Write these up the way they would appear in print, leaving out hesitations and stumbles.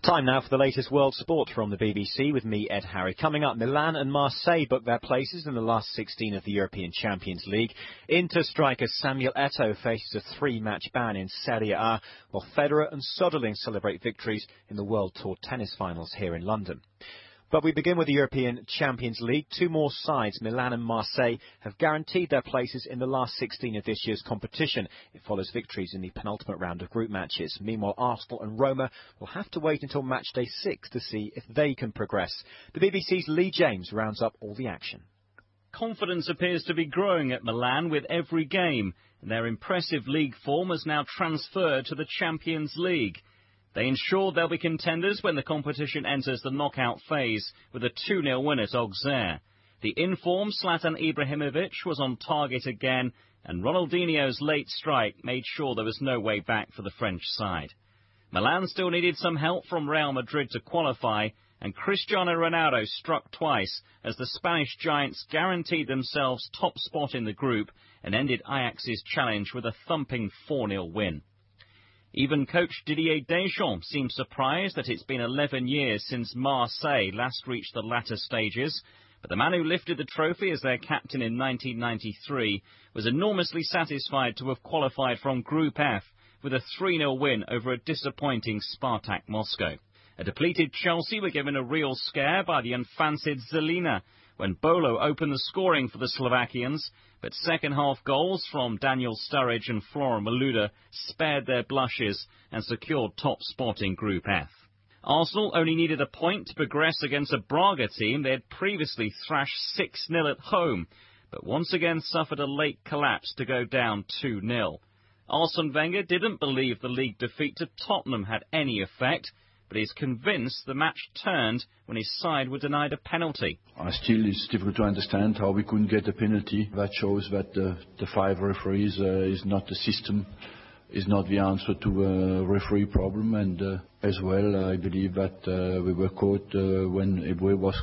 Time now for the latest world sport from the BBC with me, Ed Harry. Coming up, Milan and Marseille booked their places in the last 16 of the European Champions League. Inter striker Samuel Eto'o faces a 3-match ban in Serie A, while Federer and Soderling celebrate victories in the World Tour tennis finals here in London. But we begin with the European Champions League. Two more sides, Milan and Marseille, have guaranteed their places in the last 16 of this year's competition. It follows victories in the penultimate round of group matches. Meanwhile, Arsenal and Roma will have to wait until match day 6 to see if they can progress. The BBC's Lee James rounds up all the action. Confidence appears to be growing at Milan with every game. Their impressive league form has now transferred to the Champions League. They ensure they'll be contenders when the competition enters the knockout phase with a 2-0 win at Auxerre. The in-form Zlatan Ibrahimovic was on target again, and Ronaldinho's late strike made sure there was no way back for the French side. Milan still needed some help from Real Madrid to qualify, and Cristiano Ronaldo struck twice as the Spanish giants guaranteed themselves top spot in the group and ended Ajax's challenge with a thumping 4-0 win. Even coach Didier Deschamps seems surprised that it's been 11 years since Marseille last reached the latter stages, but the man who lifted the trophy as their captain in 1993 was enormously satisfied to have qualified from Group F with a 3-0 win over a disappointing Spartak Moscow. A depleted Chelsea were given a real scare by the unfancied Zelina when Bolo opened the scoring for the Slovakians, but second-half goals from Daniel Sturridge and Florent Malouda spared their blushes and secured top spot in Group F. Arsenal only needed a point to progress against a Braga team they had previously thrashed 6-0 at home, but once again suffered a late collapse to go down 2-0. Arsene Wenger didn't believe the league defeat to Tottenham had any effect, but he's convinced the match turned when his side were denied a penalty. It's difficult to understand how we couldn't get a penalty. That shows that the 5 referees is not the system, is not the answer to a referee problem. And as well, I believe that we were caught when Eboué was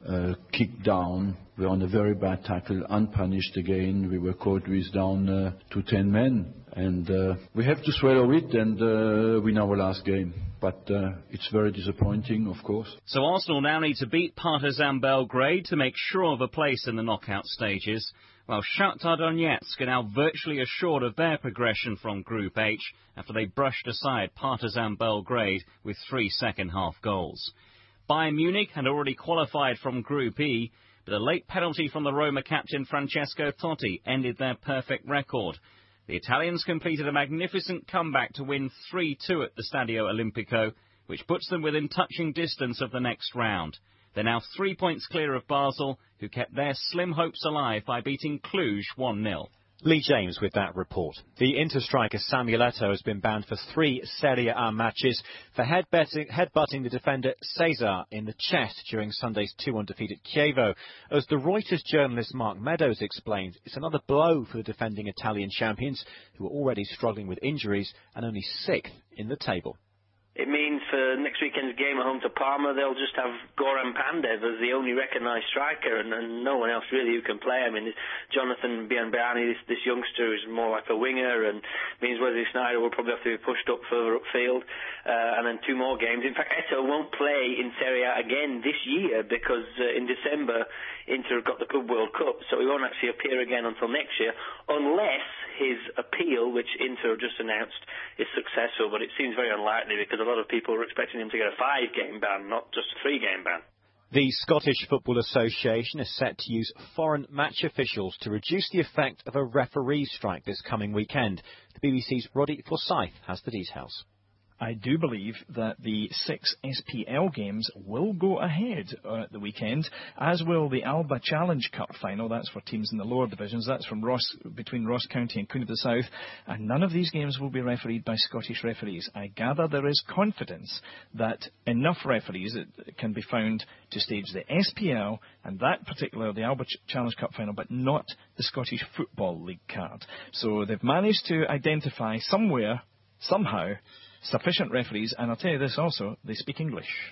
kicked down. We were on a very bad tackle, unpunished again. We were caught with down to 10 men. And we have to swallow it and win our last game. But it's very disappointing, of course. So Arsenal now need to beat Partizan Belgrade to make sure of a place in the knockout stages, while Shakhtar Donetsk are now virtually assured of their progression from Group H after they brushed aside Partizan Belgrade with 3 second-half goals. Bayern Munich had already qualified from Group E, but a late penalty from the Roma captain Francesco Totti ended their perfect record. The Italians completed a magnificent comeback to win 3-2 at the Stadio Olimpico, which puts them within touching distance of the next round. They're now 3 points clear of Basel, who kept their slim hopes alive by beating Cluj 1-0. Lee James with that report. The Inter striker Samuel Eto'o has been banned for 3 Serie A matches for headbutting the defender Cesar in the chest during Sunday's 2-1 defeat at Chievo. As the Reuters journalist Mark Meadows explained, it's another blow for the defending Italian champions, who are already struggling with injuries and only 6th in the table. It means for next weekend's game at home to Parma, they'll just have Goran Pandev as the only recognised striker and no one else really who can play. I mean, Jonathan Bianbiani, this youngster, is more like a winger, and means Wesley Sneijder will probably have to be pushed up further upfield. And then 2 more games. In fact, Eto'o won't play in Serie A again this year because in December Inter have got the Club World Cup, so he won't actually appear again until next year, unless his appeal, which Inter have just announced, is successful. But it seems very unlikely because a lot of people are expecting him to get a 5-game ban, not just a 3-game ban. The Scottish Football Association is set to use foreign match officials to reduce the effect of a referee strike this coming weekend. The BBC's Roddy Forsyth has the details. I do believe that the 6 SPL games will go ahead at the weekend, as will the Alba Challenge Cup final. That's for teams in the lower divisions. That's from between Ross County and Queen of the South. And none of these games will be refereed by Scottish referees. I gather there is confidence that enough referees can be found to stage the SPL and that particular, the Alba Challenge Cup final, but not the Scottish Football League card. So they've managed to identify somewhere, somehow, sufficient referees, and I'll tell you this also, they speak English.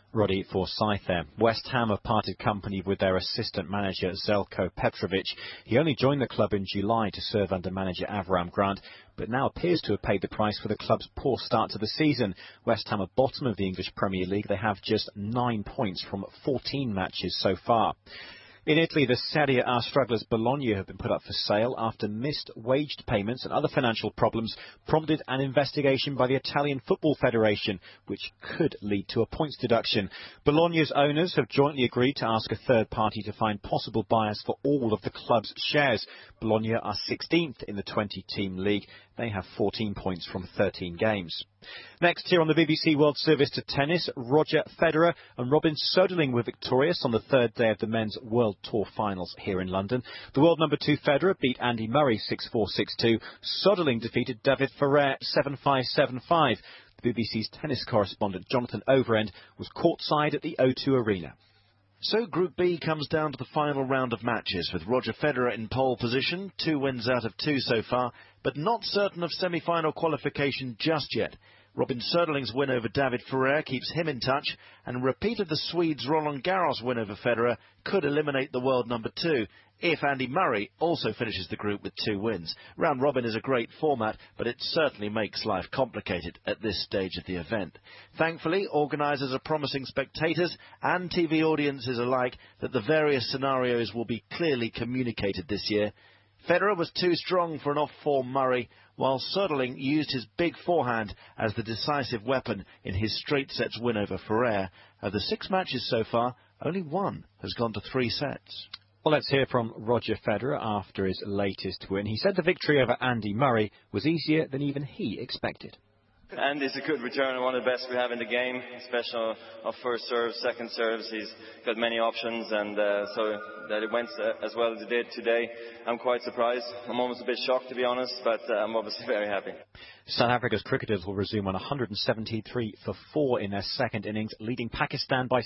Roddy Forsyth there. West Ham have parted company with their assistant manager Zeljko Petrovic. He only joined the club in July to serve under manager Avram Grant, but now appears to have paid the price for the club's poor start to the season. West Ham are bottom of the English Premier League. They have just 9 points from 14 matches so far. In Italy, the Serie A strugglers Bologna have been put up for sale after missed wage payments and other financial problems prompted an investigation by the Italian Football Federation, which could lead to a points deduction. Bologna's owners have jointly agreed to ask a third party to find possible buyers for all of the club's shares. Bologna are 16th in the 20-team league. They have 14 points from 13 games. Next, here on the BBC World Service to tennis, Roger Federer and Robin Söderling were victorious on the third day of the men's World Tour finals here in London. The world number 2 Federer beat Andy Murray 6-4, 6-2. Söderling defeated David Ferrer 7-5, 7-5. The BBC's tennis correspondent Jonathan Overend was courtside at the O2 Arena. So Group B comes down to the final round of matches, with Roger Federer in pole position, 2 wins out of 2 so far, but not certain of semi-final qualification just yet. Robin Söderling's win over David Ferrer keeps him in touch, and a repeat of the Swedes' Roland Garros win over Federer could eliminate the world number 2, if Andy Murray also finishes the group with 2 wins. Round Robin is a great format, but it certainly makes life complicated at this stage of the event. Thankfully, organisers are promising spectators and TV audiences alike that the various scenarios will be clearly communicated this year. Federer was too strong for an off-form Murray, while Söderling used his big forehand as the decisive weapon in his straight sets win over Ferrer. Of the 6 matches so far, only 1 has gone to 3 sets. Well, let's hear from Roger Federer after his latest win. He said the victory over Andy Murray was easier than even he expected. Andy's a good returner, one of the best we have in the game, especially on first serve, second serves. He's got many options, and so that it went as well as it did today, I'm quite surprised. I'm almost a bit shocked, to be honest, but I'm obviously very happy. South Africa's cricketers will resume on 173 for 4 in their second innings, leading Pakistan by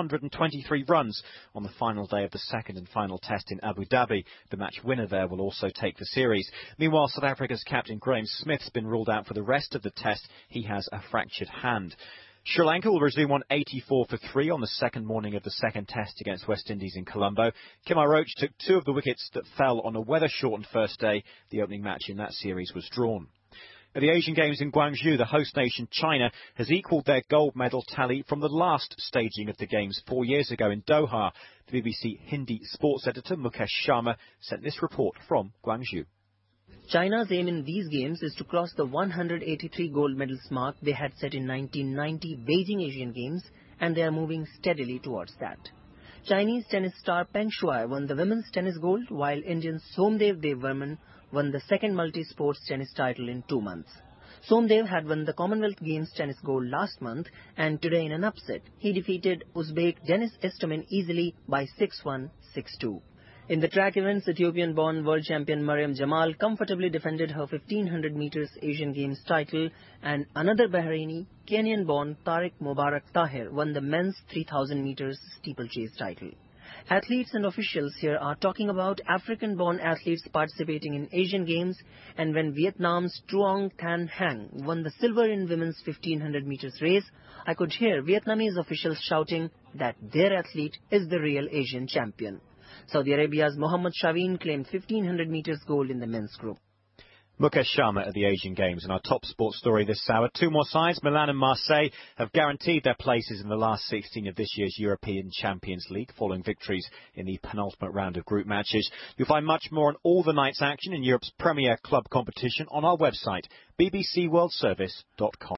323 runs on the final day of the second and final test in Abu Dhabi. The match winner there will also take the series. Meanwhile, South Africa's captain Graham Smith's been ruled out for the rest of the test. He has a fractured hand. Sri Lanka will resume on 84 for 3 on the second morning of the second test against West Indies in Colombo. Kemar Roach took 2 of the wickets that fell on a weather-shortened first day. The opening match in that series was drawn. At the Asian Games in Guangzhou, the host nation China has equalled their gold medal tally from the last staging of the Games 4 years ago in Doha. The BBC Hindi sports editor Mukesh Sharma sent this report from Guangzhou. China's aim in these games is to cross the 183 gold medals mark they had set in 1990 Beijing Asian Games, and they are moving steadily towards that. Chinese tennis star Peng Shuai won the women's tennis gold, while Indian Somdev Devvarman won the second multi-sports tennis title in 2 months. Somdev had won the Commonwealth Games tennis gold last month, and today in an upset, he defeated Uzbek Denis Istomin easily by 6-1, 6-2. In the track events, Ethiopian-born world champion Mariam Jamal comfortably defended her 1500 meters Asian Games title, and another Bahraini, Kenyan-born Tariq Mubarak Tahir won the men's 3000 meters steeplechase title. Athletes and officials here are talking about African-born athletes participating in Asian Games, and when Vietnam's Truong Thanh Hang won the silver in women's 1500 meters race, I could hear Vietnamese officials shouting that their athlete is the real Asian champion. Saudi Arabia's Mohammad Shaveen claimed 1500 meters gold in the men's group. Mukesh Sharma at the Asian Games. And our top sports story this hour, 2 more sides, Milan and Marseille, have guaranteed their places in the last 16 of this year's European Champions League, following victories in the penultimate round of group matches. You'll find much more on all the night's action in Europe's premier club competition on our website, bbcworldservice.com.